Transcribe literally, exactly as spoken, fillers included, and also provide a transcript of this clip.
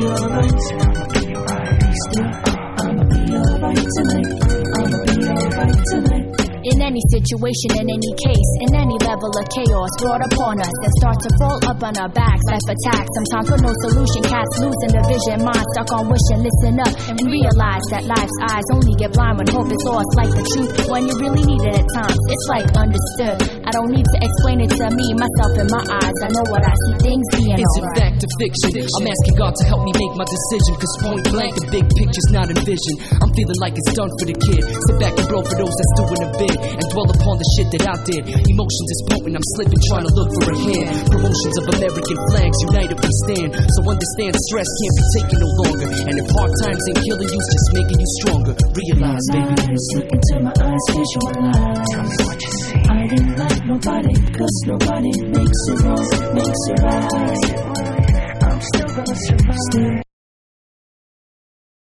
alright. Still, I'ma be alright tonight. I'ma be alright tonight. In any situation, in any case, in any level of chaos brought upon us that start to fall up on our backs, life attacks. Sometimes with no solution, cats losing the vision, mind stuck on wishing. Listen up and realize that life's eyes only get blind when hope is lost. Like the truth, when you really need it at times, it's like understood. I don't need to explain it to me, myself and my eyes. I know what I see, things being Is it alright. fact or fiction? I'm asking God to help me make my decision, cause point blank, the big picture's not envisioned. I'm feeling like it's done for the kid. Sit back and blow for those that's doing a bit and dwell upon the shit that I did. Emotions is potent, I'm slipping, trying to look for a hand. Promotions of American flags, united we stand. So understand stress can't be taken no longer. And if hard times ain't killing you, it's just making you stronger. Realize, baby. Look into my eyes, visualize. Tell me what you see. I didn't like nobody, cause nobody makes it wrong, makes it right. I'm still gonna survive. Still